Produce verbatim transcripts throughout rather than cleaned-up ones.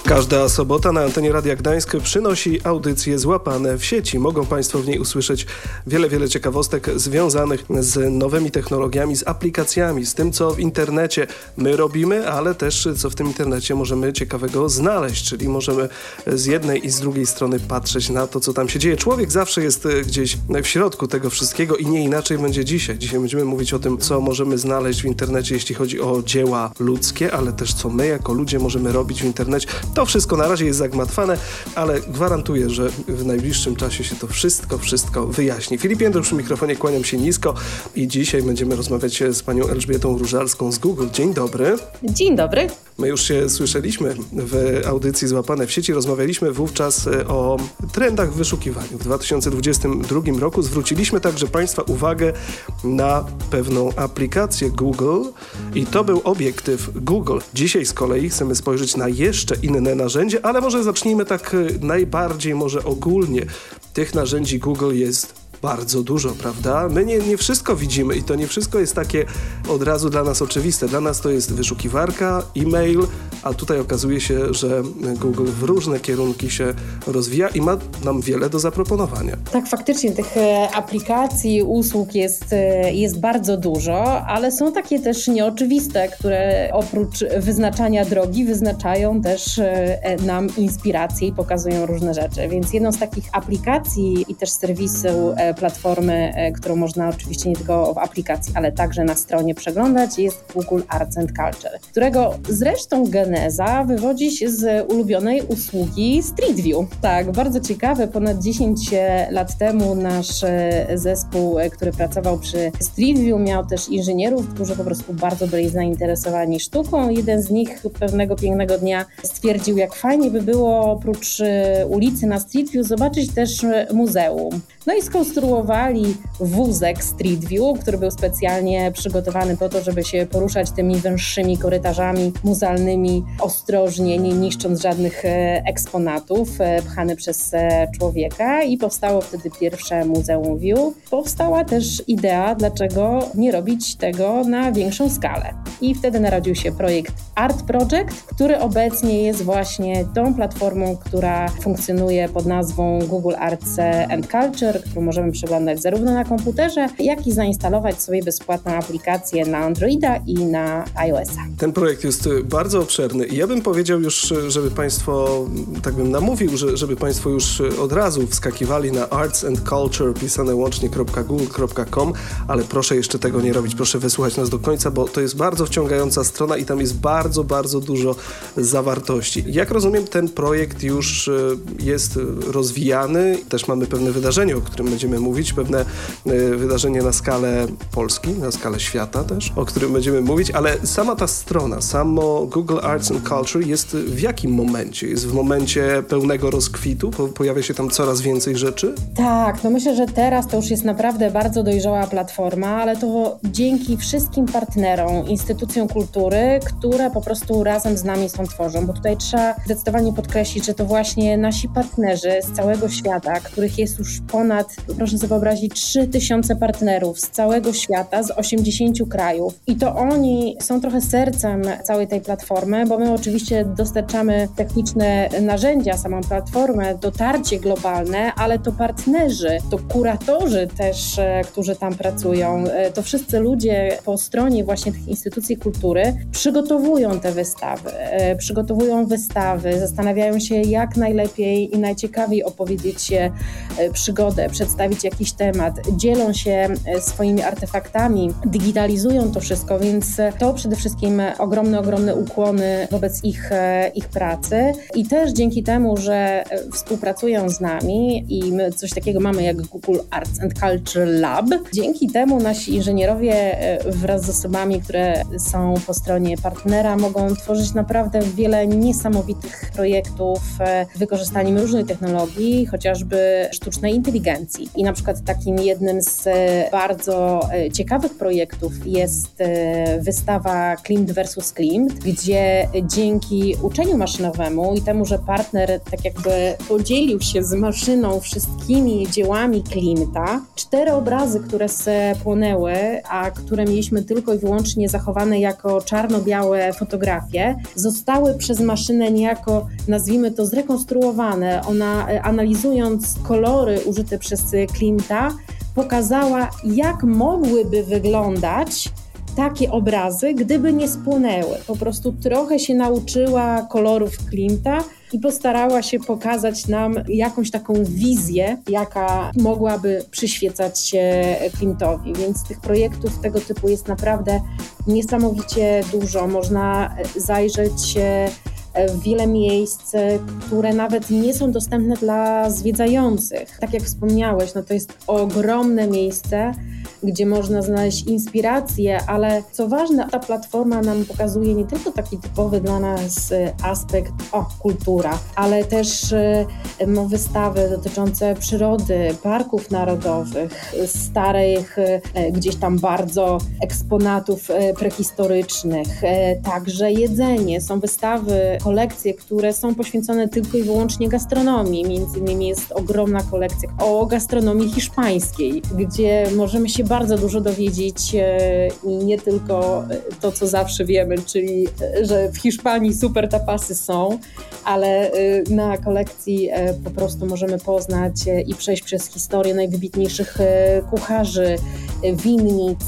Każda sobota na antenie Radia Gdańsk przynosi audycje Złapane w sieci. Mogą Państwo w niej usłyszeć wiele, wiele ciekawostek związanych z nowymi technologiami, z aplikacjami, z tym, co w internecie my robimy, ale też co w tym internecie możemy ciekawego znaleźć, czyli możemy z jednej i z drugiej strony patrzeć na to, co tam się dzieje. Człowiek zawsze jest gdzieś w środku tego wszystkiego i nie inaczej będzie dzisiaj. Dzisiaj będziemy mówić o tym, co możemy znaleźć w internecie, jeśli chodzi o dzieła ludzkie, ale też co my jako ludzie możemy robić w internecie. To wszystko na razie jest zagmatwane, ale gwarantuję, że w najbliższym czasie się to wszystko, wszystko wyjaśni. Filip Jędruk przy mikrofonie, kłaniam się nisko i dzisiaj będziemy rozmawiać z panią Elżbietą Różalską z Google. Dzień dobry. Dzień dobry. My już się słyszeliśmy w audycji Złapane w sieci. Rozmawialiśmy wówczas o trendach w wyszukiwaniu. W dwa tysiące dwudziestym drugim roku zwróciliśmy także Państwa uwagę na pewną aplikację Google i to był obiektyw Google. Dzisiaj z kolei chcemy spojrzeć na jeszcze inne narzędzie, ale może zacznijmy tak najbardziej, może ogólnie. Tych narzędzi Google jest bardzo dużo, prawda? My nie, nie wszystko widzimy i to nie wszystko jest takie od razu dla nas oczywiste. Dla nas to jest wyszukiwarka, e-mail, a tutaj okazuje się, że Google w różne kierunki się rozwija i ma nam wiele do zaproponowania. Tak, faktycznie tych aplikacji, usług jest, jest bardzo dużo, ale są takie też nieoczywiste, które oprócz wyznaczania drogi wyznaczają też nam inspiracje i pokazują różne rzeczy. Więc jedną z takich aplikacji i też serwisu platformy, którą można oczywiście nie tylko w aplikacji, ale także na stronie przeglądać, jest Google Arts and Culture, którego zresztą geneza wywodzi się z ulubionej usługi Street View. Tak, bardzo ciekawe, ponad dziesięć lat temu nasz zespół, który pracował przy Street View, miał też inżynierów, którzy po prostu bardzo byli zainteresowani sztuką. Jeden z nich pewnego pięknego dnia stwierdził, jak fajnie by było oprócz ulicy na Street View zobaczyć też muzeum. No i skonstruowali wózek Street View, który był specjalnie przygotowany po to, żeby się poruszać tymi węższymi korytarzami muzealnymi ostrożnie, nie niszcząc żadnych eksponatów, pchany przez człowieka i powstało wtedy pierwsze Muzeum View. Powstała też idea, dlaczego nie robić tego na większą skalę. I wtedy narodził się projekt Art Project, który obecnie jest właśnie tą platformą, która funkcjonuje pod nazwą Google Arts and Culture, którą możemy przeglądać zarówno na komputerze, jak i zainstalować sobie bezpłatną aplikację na Androida i na iOS-a. Ten projekt jest bardzo obszerny i ja bym powiedział już, żeby Państwo, tak bym namówił, że, żeby Państwo już od razu wskakiwali na arts and culture pisane łącznie .google kropka com, ale proszę jeszcze tego nie robić, proszę wysłuchać nas do końca, bo to jest bardzo wciągająca strona i tam jest bardzo, bardzo dużo zawartości. Jak rozumiem, ten projekt już jest rozwijany, też mamy pewne wydarzenie, o którym będziemy mówić, pewne y, wydarzenie na skalę Polski, na skalę świata też, o którym będziemy mówić, ale sama ta strona, samo Google Arts and Culture jest w jakim momencie? Jest w momencie pełnego rozkwitu? Po, pojawia się tam coraz więcej rzeczy? Tak, no myślę, że teraz to już jest naprawdę bardzo dojrzała platforma, ale to dzięki wszystkim partnerom, instytucjom kultury, które po prostu razem z nami są tworzą, bo tutaj trzeba zdecydowanie podkreślić, że to właśnie nasi partnerzy z całego świata, których jest już ponad, proszę sobie wyobrazić, trzy tysiące partnerów z całego świata, z osiemdziesięciu krajów. I to oni są trochę sercem całej tej platformy, bo my oczywiście dostarczamy techniczne narzędzia, samą platformę, dotarcie globalne, ale to partnerzy, to kuratorzy też, którzy tam pracują, to wszyscy ludzie po stronie właśnie tych instytucji kultury przygotowują te wystawy, przygotowują wystawy, zastanawiają się, jak najlepiej i najciekawiej opowiedzieć przygodę, przedstawić jakiś temat, dzielą się swoimi artefaktami, digitalizują to wszystko, więc to przede wszystkim ogromne, ogromne ukłony wobec ich, ich pracy i też dzięki temu, że współpracują z nami i my coś takiego mamy jak Google Arts and Culture Lab, dzięki temu nasi inżynierowie wraz z osobami, które są po stronie partnera, mogą tworzyć naprawdę wiele niesamowitych projektów z wykorzystaniem różnych technologii, chociażby sztucznej inteligencji. I na przykład takim jednym z bardzo ciekawych projektów jest wystawa Klimt versus Klimt, gdzie dzięki uczeniu maszynowemu i temu, że partner tak jakby podzielił się z maszyną wszystkimi dziełami Klimta, cztery obrazy, które spłonęły, a które mieliśmy tylko i wyłącznie zachowane wystawiane jako czarno-białe fotografie, zostały przez maszynę niejako, nazwijmy to, zrekonstruowane. Ona, analizując kolory użyte przez Klimta, pokazała, jak mogłyby wyglądać takie obrazy, gdyby nie spłonęły. Po prostu trochę się nauczyła kolorów Klimta i postarała się pokazać nam jakąś taką wizję, jaka mogłaby przyświecać Klimtowi. Więc tych projektów tego typu jest naprawdę niesamowicie dużo. Można zajrzeć w wiele miejsc, które nawet nie są dostępne dla zwiedzających. Tak jak wspomniałeś, no to jest ogromne miejsce, gdzie można znaleźć inspirację, ale co ważne, ta platforma nam pokazuje nie tylko taki typowy dla nas aspekt, o, kultura, ale też ma wystawy dotyczące przyrody, parków narodowych, starych, gdzieś tam bardzo eksponatów prehistorycznych, także jedzenie. Są wystawy, kolekcje, które są poświęcone tylko i wyłącznie gastronomii. Między innymi jest ogromna kolekcja o gastronomii hiszpańskiej, gdzie możemy się bardzo dużo dowiedzieć i nie tylko to, co zawsze wiemy, czyli że w Hiszpanii super tapasy są, ale na kolekcji po prostu możemy poznać i przejść przez historię najwybitniejszych kucharzy, winnic,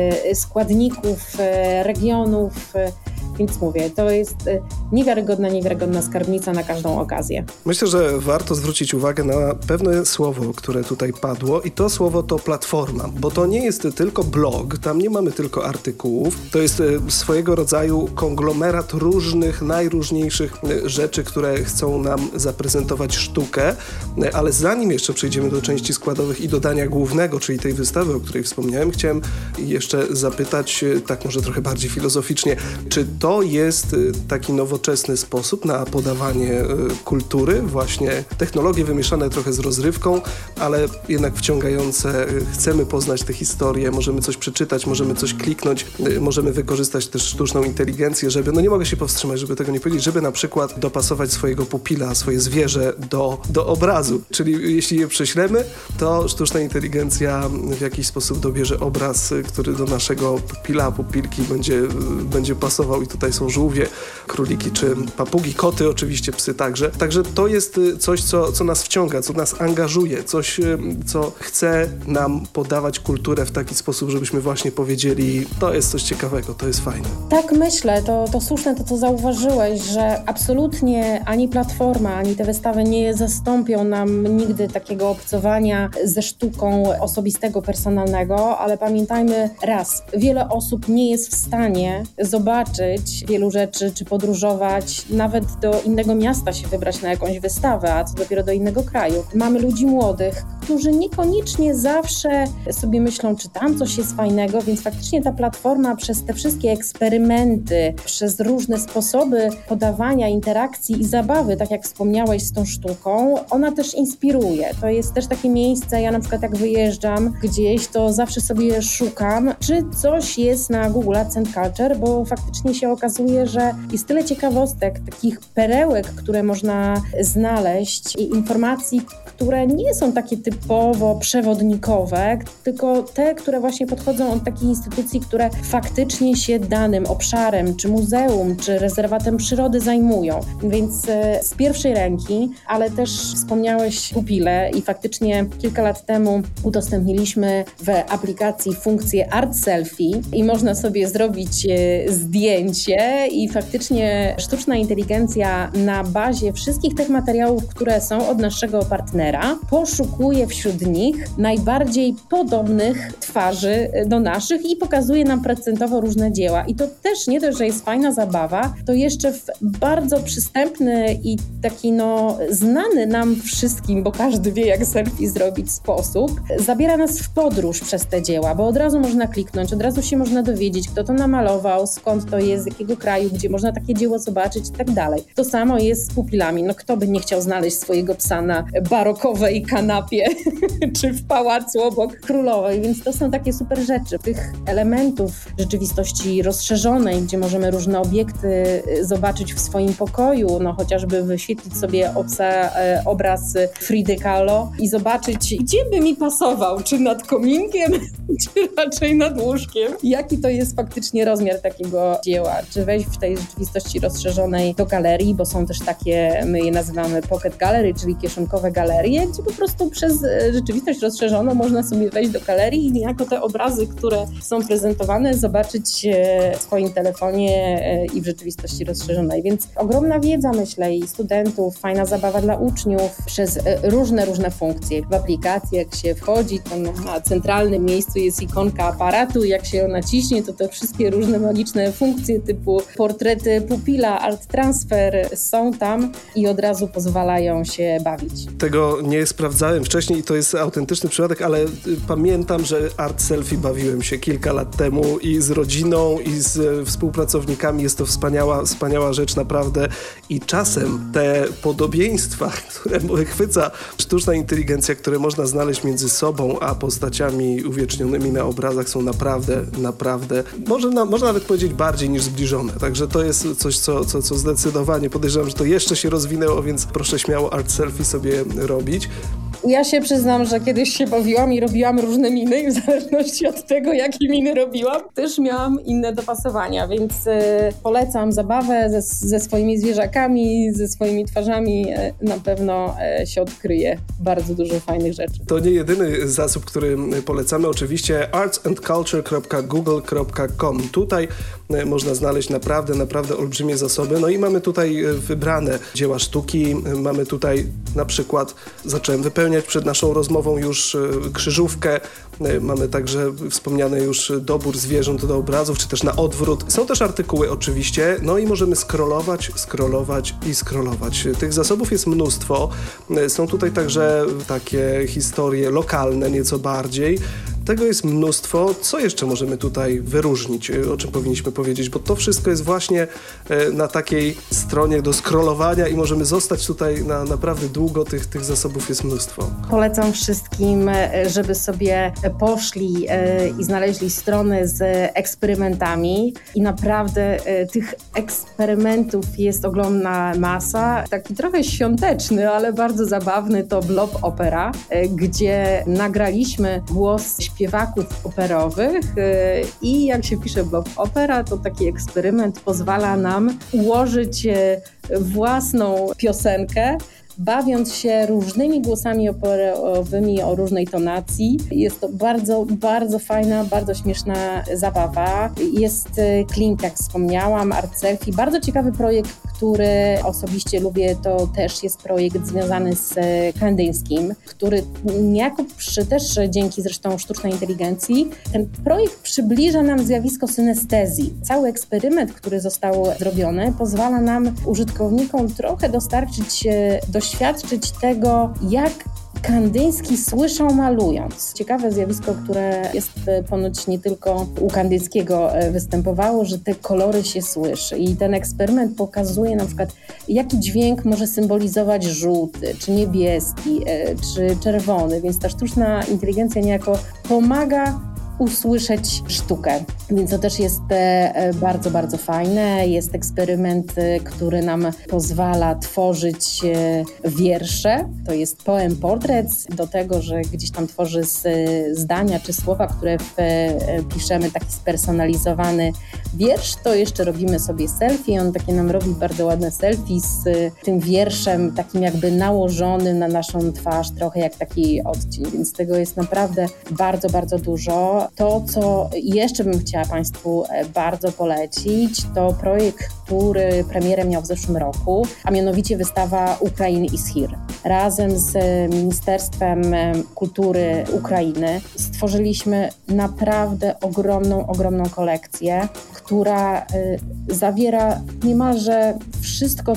składników, regionów. Więc mówię, to jest niewiarygodna, niewiarygodna skarbnica na każdą okazję. Myślę, że warto zwrócić uwagę na pewne słowo, które tutaj padło i to słowo to platforma, bo to nie jest tylko blog, tam nie mamy tylko artykułów, to jest swojego rodzaju konglomerat różnych, najróżniejszych rzeczy, które chcą nam zaprezentować sztukę, ale zanim jeszcze przejdziemy do części składowych i dodania głównego, czyli tej wystawy, o której wspomniałem, chciałem jeszcze zapytać, tak może trochę bardziej filozoficznie, czy to To jest taki nowoczesny sposób na podawanie kultury, właśnie technologie wymieszane trochę z rozrywką, ale jednak wciągające. Chcemy poznać tę historię, możemy coś przeczytać, możemy coś kliknąć, możemy wykorzystać też sztuczną inteligencję, żeby, no nie mogę się powstrzymać, żeby tego nie powiedzieć, żeby na przykład dopasować swojego pupila, swoje zwierzę do, do obrazu. Czyli jeśli je prześlemy, to sztuczna inteligencja w jakiś sposób dobierze obraz, który do naszego pupila, pupilki będzie, będzie pasował. I tutaj są żółwie, króliki czy papugi, koty oczywiście, psy także. Także to jest coś, co, co nas wciąga, co nas angażuje, coś, co chce nam podawać kulturę w taki sposób, żebyśmy właśnie powiedzieli, to jest coś ciekawego, to jest fajne. Tak myślę, to, to słuszne to, co zauważyłeś, że absolutnie ani platforma, ani te wystawy nie zastąpią nam nigdy takiego obcowania ze sztuką osobistego, personalnego, ale pamiętajmy raz, wiele osób nie jest w stanie zobaczyć wielu rzeczy, czy podróżować, nawet do innego miasta się wybrać na jakąś wystawę, a co dopiero do innego kraju. Mamy ludzi młodych, którzy niekoniecznie zawsze sobie myślą, czy tam coś jest fajnego, więc faktycznie ta platforma przez te wszystkie eksperymenty, przez różne sposoby podawania interakcji i zabawy, tak jak wspomniałeś z tą sztuką, ona też inspiruje. To jest też takie miejsce, ja na przykład jak wyjeżdżam gdzieś, to zawsze sobie szukam, czy coś jest na Google Arts and Culture, bo faktycznie się okazuje, że jest tyle ciekawostek, takich perełek, które można znaleźć i informacji, które nie są takie typowo przewodnikowe, tylko te, które właśnie podchodzą od takich instytucji, które faktycznie się danym obszarem, czy muzeum, czy rezerwatem przyrody zajmują. Więc z pierwszej ręki, ale też wspomniałeś pupile i faktycznie kilka lat temu udostępniliśmy w aplikacji funkcję Art Selfie i można sobie zrobić zdjęcie i faktycznie sztuczna inteligencja na bazie wszystkich tych materiałów, które są od naszego partnera, poszukuje wśród nich najbardziej podobnych twarzy do naszych i pokazuje nam procentowo różne dzieła. I to też nie dość, że jest fajna zabawa, to jeszcze w bardzo przystępny i taki no znany nam wszystkim, bo każdy wie, jak selfie zrobić sposób, zabiera nas w podróż przez te dzieła, bo od razu można kliknąć, od razu się można dowiedzieć, kto to namalował, skąd to jest, z jakiego kraju, gdzie można takie dzieło zobaczyć i tak dalej. To samo jest z pupilami. No kto by nie chciał znaleźć swojego psa na barokowej kanapie czy w pałacu obok królowej, więc to są takie super rzeczy. Tych elementów rzeczywistości rozszerzonej, gdzie możemy różne obiekty zobaczyć w swoim pokoju, no chociażby wyświetlić sobie obsa, obraz Fridy Kahlo i zobaczyć, gdzie by mi pasował, czy nad kominkiem, czy raczej nad łóżkiem. Jaki to jest faktycznie rozmiar takiego dzieła? Czy wejść w tej rzeczywistości rozszerzonej do galerii, bo są też takie, my je nazywamy pocket gallery, czyli kieszonkowe galerie, gdzie po prostu przez rzeczywistość rozszerzoną można sobie wejść do galerii i niejako te obrazy, które są prezentowane, zobaczyć w swoim telefonie i w rzeczywistości rozszerzonej. Więc ogromna wiedza, myślę, i studentów, fajna zabawa dla uczniów przez różne, różne funkcje. W aplikacji, jak się wchodzi, to na centralnym miejscu jest ikonka aparatu i jak się ją naciśnie, to te wszystkie różne magiczne funkcje typu portrety pupila, art transfer są tam i od razu pozwalają się bawić. Tego nie sprawdzałem wcześniej i to jest autentyczny przypadek, ale pamiętam, że art selfie bawiłem się kilka lat temu i z rodziną, i z współpracownikami. Jest to wspaniała, wspaniała rzecz naprawdę i czasem te podobieństwa, które chwyca sztuczna inteligencja, które można znaleźć między sobą a postaciami uwiecznionymi na obrazach, są naprawdę, naprawdę, można, można nawet powiedzieć bardziej niż zbliżone. Także to jest coś, co, co, co zdecydowanie podejrzewam, że to jeszcze się rozwinęło, więc proszę śmiało art selfie sobie robić. Ja się przyznam, że kiedyś się bawiłam i robiłam różne miny i w zależności od tego, jakie miny robiłam, też miałam inne dopasowania, więc y, polecam zabawę ze, ze swoimi zwierzakami, ze swoimi twarzami. Y, na pewno y, się odkryje bardzo dużo fajnych rzeczy. To nie jedyny zasób, który polecamy. Oczywiście arts and culture kropka google kropka com. Tutaj y, można znaleźć naprawdę, naprawdę olbrzymie zasoby. No i mamy tutaj wybrane dzieła sztuki. Y, mamy tutaj na przykład, zacząłem wypełniać przed naszą rozmową już krzyżówkę. Mamy także wspomniany już dobór zwierząt do obrazów, czy też na odwrót. Są też artykuły oczywiście, no i możemy scrollować, scrollować i scrollować. Tych zasobów jest mnóstwo. Są tutaj także takie historie lokalne nieco bardziej. Tego jest mnóstwo. Co jeszcze możemy tutaj wyróżnić? O czym powinniśmy powiedzieć? Bo to wszystko jest właśnie na takiej stronie do scrollowania i możemy zostać tutaj na naprawdę długo. Tych, tych zasobów jest mnóstwo. Polecam wszystkim, żeby sobie poszli i znaleźli strony z eksperymentami i naprawdę tych eksperymentów jest ogromna masa. Taki trochę świąteczny, ale bardzo zabawny to Blob Opera, gdzie nagraliśmy głos śpiewaków operowych i jak się pisze Blob Opera, to taki eksperyment pozwala nam ułożyć własną piosenkę, bawiąc się różnymi głosami operowymi o różnej tonacji. Jest to bardzo, bardzo fajna, bardzo śmieszna zabawa. Jest Klint, jak wspomniałam, art selfie. Bardzo ciekawy projekt, który osobiście lubię, to też jest projekt związany z Kandyńskim, który niejako przy, też dzięki zresztą sztucznej inteligencji, ten projekt przybliża nam zjawisko synestezji. Cały eksperyment, który został zrobiony, pozwala nam, użytkownikom, trochę dostarczyć do doświadczyć tego, jak Kandyński słyszą malując. Ciekawe zjawisko, które jest ponoć nie tylko u Kandyńskiego występowało, że te kolory się słyszy i ten eksperyment pokazuje na przykład, jaki dźwięk może symbolizować żółty, czy niebieski, czy czerwony, więc ta sztuczna inteligencja niejako pomaga usłyszeć sztukę. Więc to też jest bardzo, bardzo fajne. Jest eksperyment, który nam pozwala tworzyć wiersze. To jest poem portrait, do tego, że gdzieś tam tworzy zdania czy słowa, które piszemy, taki spersonalizowany wiersz, to jeszcze robimy sobie selfie. On takie nam robi bardzo ładne selfie z tym wierszem takim jakby nałożonym na naszą twarz, trochę jak taki odcień, więc tego jest naprawdę bardzo, bardzo dużo. To, co jeszcze bym chciała Państwu bardzo polecić, to projekt, który premierę miał w zeszłym roku, a mianowicie wystawa Ukraine is here. Razem z Ministerstwem Kultury Ukrainy stworzyliśmy naprawdę ogromną, ogromną kolekcję, która zawiera niemalże wszystko, co w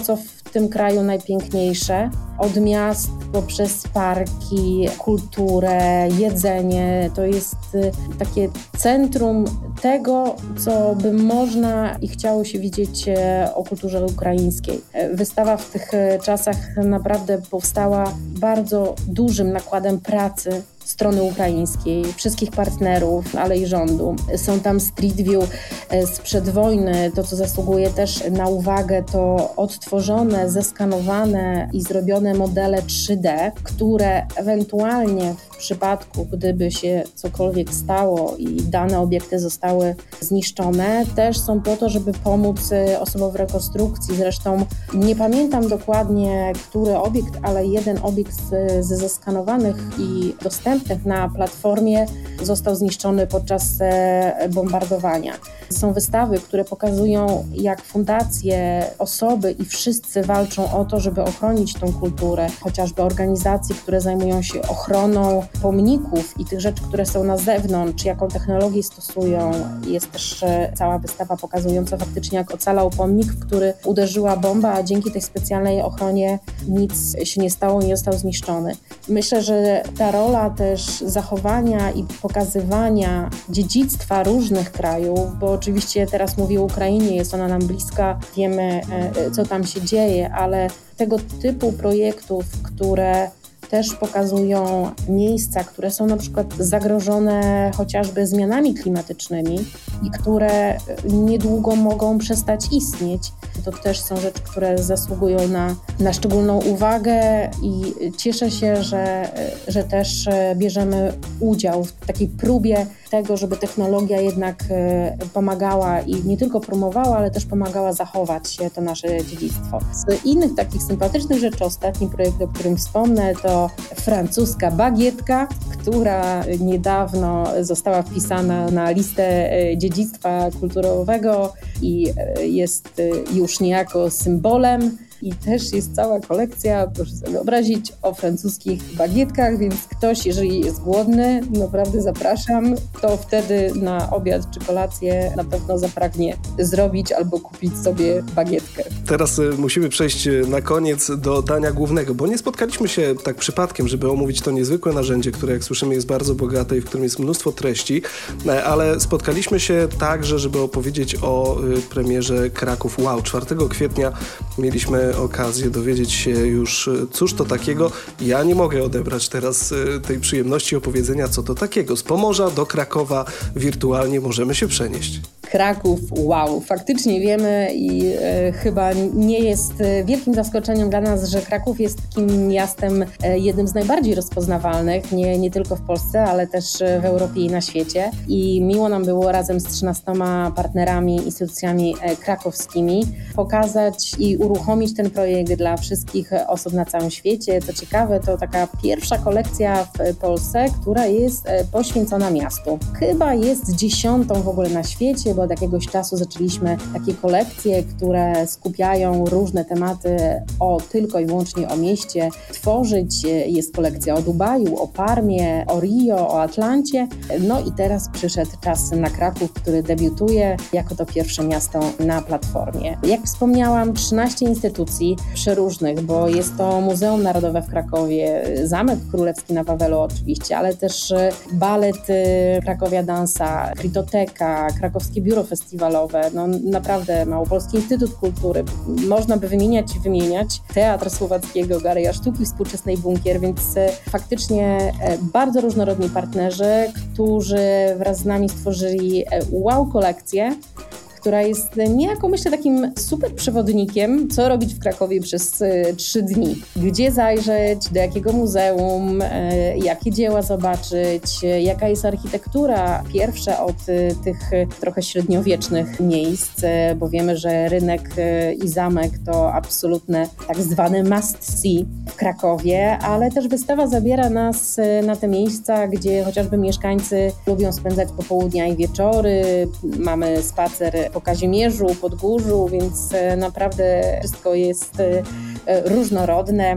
tym kraju najpiękniejsze. Od miast poprzez parki, kulturę, jedzenie. To jest takie centrum tego, co by można i chciało się widzieć o kulturze ukraińskiej. Wystawa w tych czasach naprawdę powstała bardzo dużym nakładem pracy strony ukraińskiej, wszystkich partnerów, ale i rządu. Są tam street view sprzed wojny. To, co zasługuje też na uwagę, to odtworzone, zeskanowane i zrobione modele trzy D, które ewentualnie w przypadku, gdyby się cokolwiek stało i dane obiekty zostały zniszczone, też są po to, żeby pomóc osobom w rekonstrukcji. Zresztą nie pamiętam dokładnie, który obiekt, ale jeden obiekt ze zeskanowanych i dostępnych na platformie został zniszczony podczas bombardowania. Są wystawy, które pokazują, jak fundacje, osoby i wszyscy walczą o to, żeby ochronić tą kulturę. Chociażby organizacje, które zajmują się ochroną pomników i tych rzeczy, które są na zewnątrz, jaką technologię stosują. Jest też cała wystawa pokazująca faktycznie, jak ocalał pomnik, w który uderzyła bomba, a dzięki tej specjalnej ochronie nic się nie stało, nie został zniszczony. Myślę, że ta rola też zachowania i pokazywania dziedzictwa różnych krajów, bo oczywiście teraz mówię o Ukrainie, jest ona nam bliska, wiemy, co tam się dzieje, ale tego typu projektów, które też pokazują miejsca, które są na przykład zagrożone chociażby zmianami klimatycznymi i które niedługo mogą przestać istnieć. To też są rzeczy, które zasługują na, na szczególną uwagę i cieszę się, że, że też bierzemy udział w takiej próbie tego, żeby technologia jednak pomagała i nie tylko promowała, ale też pomagała zachować to nasze dziedzictwo. Z innych takich sympatycznych rzeczy, ostatni projekt, o którym wspomnę, to francuska bagietka, która niedawno została wpisana na listę dziedzictwa kulturowego i jest już niejako symbolem. I też jest cała kolekcja, proszę sobie wyobrazić, o francuskich bagietkach, więc ktoś, jeżeli jest głodny, naprawdę zapraszam, to wtedy na obiad czy kolację na pewno zapragnie zrobić albo kupić sobie bagietkę. Teraz y, musimy przejść na koniec do dania głównego, bo nie spotkaliśmy się tak przypadkiem, żeby omówić to niezwykłe narzędzie, które jak słyszymy jest bardzo bogate i w którym jest mnóstwo treści, ale spotkaliśmy się także, żeby opowiedzieć o y, premierze Kraków Wow. czwartego kwietnia mieliśmy okazję dowiedzieć się już, cóż to takiego. Ja nie mogę odebrać teraz tej przyjemności opowiedzenia, co to takiego. Z Pomorza do Krakowa wirtualnie możemy się przenieść. Kraków, wow, faktycznie wiemy i e, chyba nie jest wielkim zaskoczeniem dla nas, że Kraków jest takim miastem e, jednym z najbardziej rozpoznawalnych, nie, nie tylko w Polsce, ale też w Europie i na świecie. I miło nam było razem z trzynastoma partnerami, instytucjami e, krakowskimi pokazać i uruchomić ten projekt dla wszystkich osób na całym świecie. Co ciekawe, to taka pierwsza kolekcja w Polsce, która jest e, poświęcona miastu. Chyba jest dziesiątą w ogóle na świecie, bo od jakiegoś czasu zaczęliśmy takie kolekcje, które skupiają różne tematy o tylko i wyłącznie o mieście tworzyć. Jest kolekcja o Dubaju, o Parmie, o Rio, o Atlancie. No i teraz przyszedł czas na Kraków, który debiutuje jako to pierwsze miasto na platformie. Jak wspomniałam, trzynaście instytucji przeróżnych, bo jest to Muzeum Narodowe w Krakowie, Zamek Królewski na Wawelu oczywiście, ale też balet Krakowia Dansa, Kritoteka, Krakowskie Biuro Festiwalowe, no naprawdę Małopolski Instytut Kultury. Można by wymieniać i wymieniać. Teatr Słowackiego, Galeria Sztuki Współczesnej Bunkier, więc faktycznie bardzo różnorodni partnerzy, którzy wraz z nami stworzyli wow kolekcję, która jest niejako, myślę, takim super przewodnikiem, co robić w Krakowie przez trzy dni. Gdzie zajrzeć, do jakiego muzeum, e, jakie dzieła zobaczyć, jaka jest architektura pierwsza od e, tych trochę średniowiecznych miejsc, e, bo wiemy, że rynek e, i zamek to absolutne tak zwane must see w Krakowie, ale też wystawa zabiera nas e, na te miejsca, gdzie chociażby mieszkańcy lubią spędzać popołudnia i wieczory. Mamy spacer po Kazimierzu, Podgórzu, więc naprawdę wszystko jest różnorodne.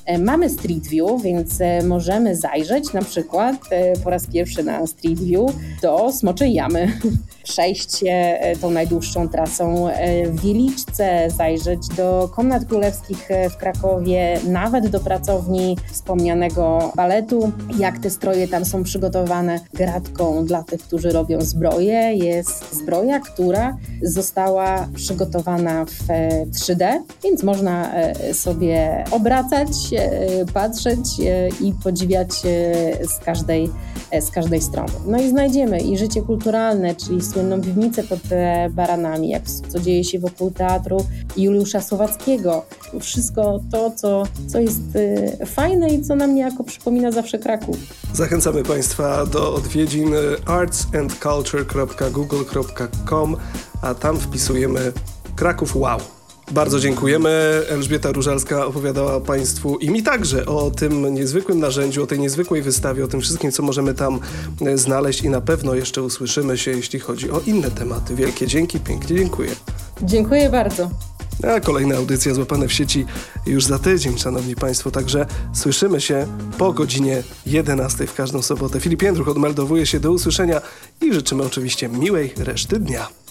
Mamy Street View, więc możemy zajrzeć na przykład po raz pierwszy na Street View do Smoczej Jamy. Przejść się tą najdłuższą trasą w Wieliczce, zajrzeć do Komnat Królewskich w Krakowie, nawet do pracowni wspomnianego baletu, jak te stroje tam są przygotowane. Gratką dla tych, którzy robią zbroję, jest zbroja, która została przygotowana w trzy D, więc można sobie obracać, patrzeć i podziwiać z każdej, z każdej strony. No i znajdziemy i życie kulturalne, czyli słynną piwnicę pod Baranami, jak co dzieje się wokół teatru Juliusza Słowackiego. Wszystko to, co, co jest fajne i co nam niejako przypomina zawsze Kraków. Zachęcamy Państwa do odwiedzin arts and culture kropka google kropka com, a tam wpisujemy Kraków Wow. Bardzo dziękujemy. Elżbieta Różalska opowiadała Państwu i mi także o tym niezwykłym narzędziu, o tej niezwykłej wystawie, o tym wszystkim, co możemy tam znaleźć i na pewno jeszcze usłyszymy się, jeśli chodzi o inne tematy. Wielkie dzięki, pięknie dziękuję. Dziękuję bardzo. A kolejna audycja Złapane w sieci już za tydzień, szanowni Państwo, także słyszymy się po godzinie jedenastej w każdą sobotę. Filip Jędruch odmeldowuje się, do usłyszenia i życzymy oczywiście miłej reszty dnia.